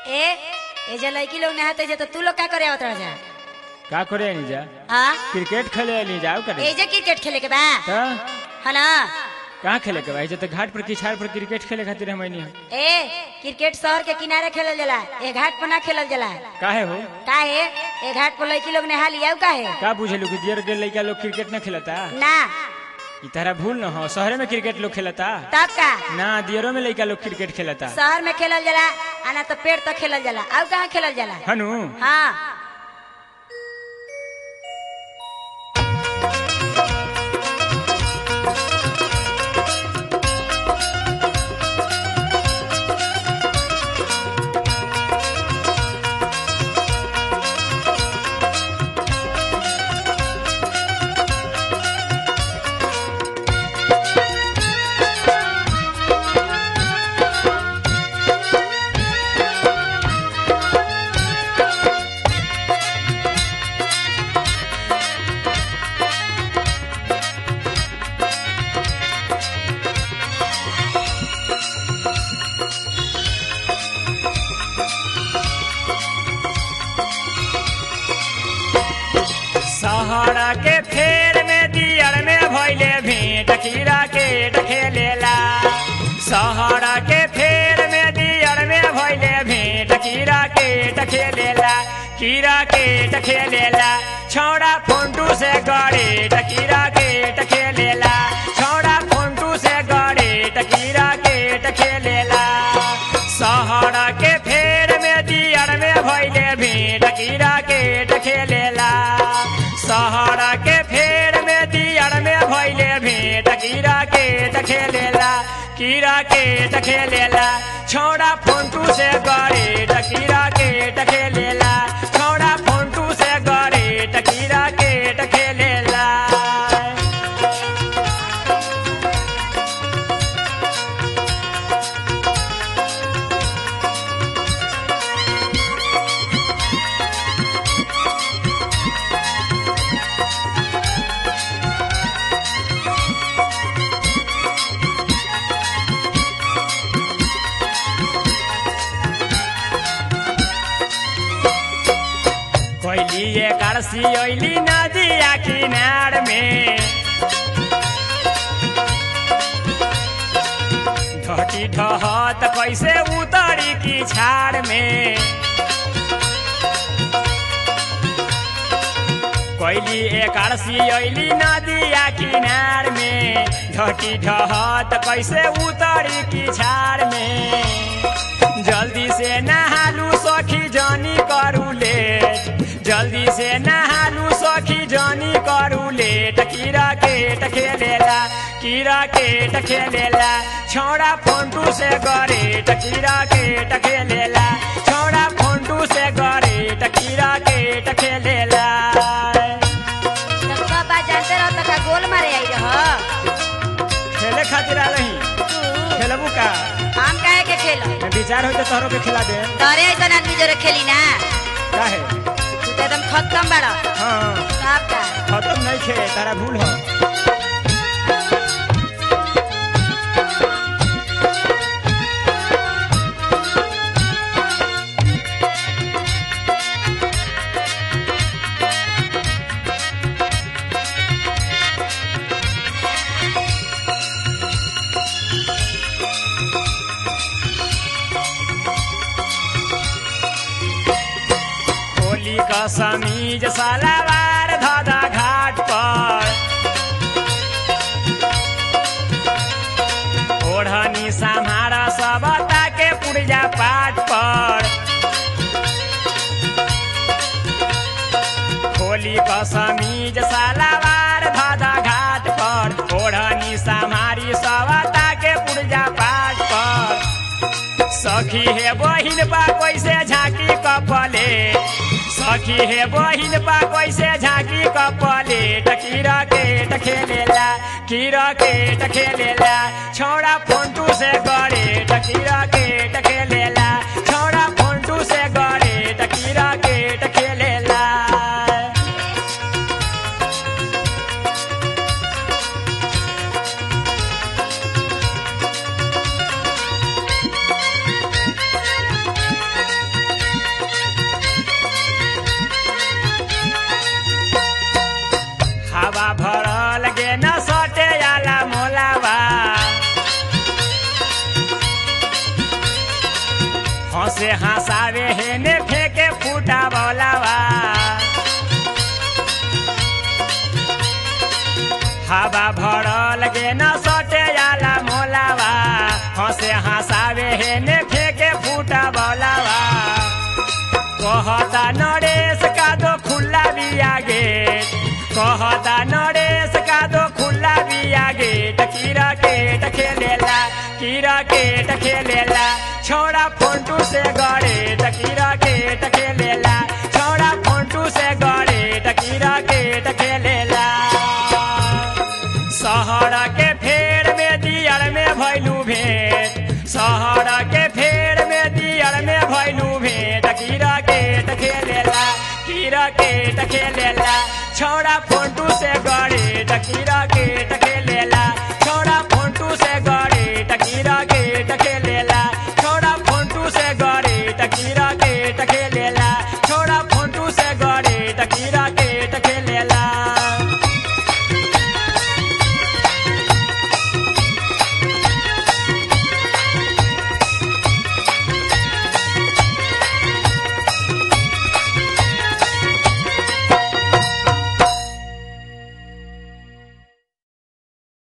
ए जे लड़की लोग नहाते जे तो तू लोग का करे आवत रह जा का करे नहीं जा हां क्रिकेट खेले नहीं जाओ करे ए जे क्रिकेट खेले के बा तो है ना कहाँ खेले के भाई तो घाट पर किछाड़ पर क्रिकेट खेले खातिर हम नहीं ए क्रिकेट शहर के किनारे खेलल जाला ए घाट पर ना खेलल जाला काहे हो काहे ए घाट पर लड़की लोग नहा लिया काहे का बुझेलू कि दियर के लड़का लोग क्रिकेट न खेलता ना ई तारा भूल न हो शहर में क्रिकेट लोग खेलता तब का ना दियरों में लड़का लोग क्रिकेट खेलता शहर में खेलल जाला आना तो पेड़ तक खेलल जाला अब कहाँ खेलल जाला हनु हाँ सहारा के फेर में दियर में भइले भेंट कीड़ा के खेलेला सहारा के फेर में दियर में भइले भेंट कीड़ा के खेलेला छौड़ा फोंटू से गड़े कीड़ा के खेलेला छौड़ा फोंटू से गड़े कीड़ा के खेलेला सहारा के फेर में दियर में भइले भेंट कीड़ा के खेलेला सहारा के फेर में दियर में भइले भेंट कीड़ा के खेलेला छौड़ा फोंटू से गड़े कीड़ा के खेलेला छौड़ा फोंटू से गड़े कीड़ा के खेलेला कोइली एक अरसी ओइली नदिया किनार में ढटी ढहत कैसे उतरी की छाड़ में कोइली एक अरसी ओइली नदिया किनार में ढटी ढहत कैसे उतरी की छाड़ में जल्दी से नहालू सखी जानी करू लेट जल्दी से नहालू सखी जानी करू लेट कीड़ा के खेलेला छौड़ा फोंटू से गरे कीड़ा के खेलेला छौड़ा फोंटू से गरे कीड़ा के खेलेला तब बाबा जानते रहो तका गोल मारे आई रहो खेले खातिर आ रही खेलबू का हम काहे के खेलो विचार हो तो तोहरो के खिला दे तोरे ऐसा आदमी जोरे खेली ना काहे तू तो एकदम खत्म बड़ा हाँ तब का खत्म नहीं खे तारा भूल हो समीज सालावार धादा घाट पर ओढ़नी सम्हारा सबता के पुरजा पाट पर खोली का समीज सालावार धादा घाट पर ओढ़नी सम्हारी सबता के पुरजा पाट पर सखी हे बहिन बा कैसे झांकी कपले सखी हे बहिन बा कैसे झांकी कपले कीड़ा के खेलेला छौड़ा फोंटू से गड़े कीड़ा के खेलेला छौड़ा फोंटू से गड़े कीड़ा के खेलेला हंसे हंसावे हेने फेंके फूटा बोलावा हवा भरल गे न सटे जाला मोलावा हंसे हंसावे हेने फेंके फूटा बोलावा कहता नरेश का दो खुला बिया गेट कहता नरेश का दो खुला बिया गेट क्रिकेट खेलेला छोड़ा फोंटू से गड़ेट क्रिकेट खेलेला छोड़ा फोंटू से गड़ेट क्रिकेट खेलेला शहर के फेर में दियर में भैलू भेंट शहर के फेर में दियर में भैलू भेंट क्रिकेट खेलेला छोड़ा फोंटू से गड़ेट क्रिकेट खेलेला छोड़ा फोंटू से गड़ेट क्रिकेट खेलेला छोड़ा फोंटू से गड़ेट क्रिकेट खेलेला छोड़ा